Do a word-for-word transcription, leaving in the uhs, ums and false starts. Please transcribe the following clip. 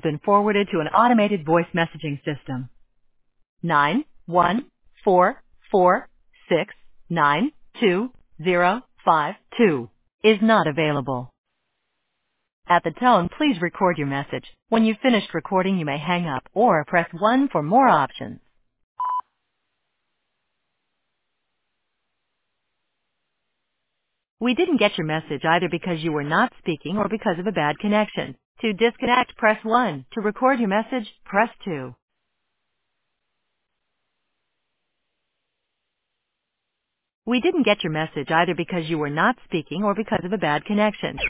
been forwarded to an automated voice messaging system. nine one four four six nine two zero five two is not available. At the tone, please record your message. When you've finished recording, you may hang up or press one for more options. We didn't get your message either because you were not speaking or because of a bad connection. To disconnect, press one. To record your message, press two. We didn't get your message either because you were not speaking or because of a bad connection.